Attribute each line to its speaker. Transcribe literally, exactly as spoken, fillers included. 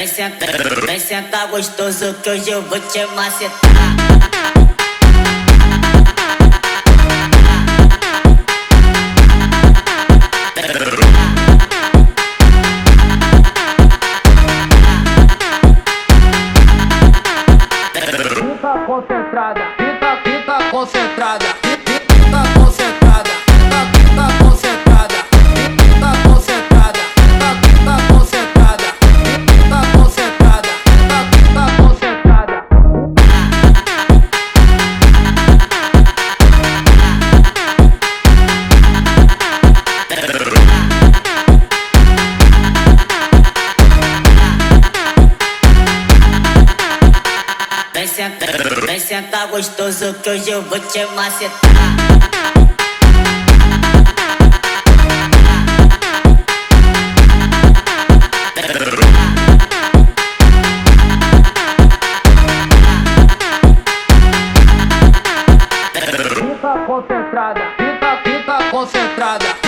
Speaker 1: Vem sentar, vem sentar gostoso que hoje eu vou te macetar.
Speaker 2: Fica concentrada, fica, fica concentrada, fica concentrada, fica, fica concentrada, fica concentrada, fica, fica concentrada, fica concentrada, fica, fica concentrada.
Speaker 1: Vem sentar, vem sentar gostoso que hoje eu vou te macetar.
Speaker 2: Fica concentrada, fica, fica concentrada.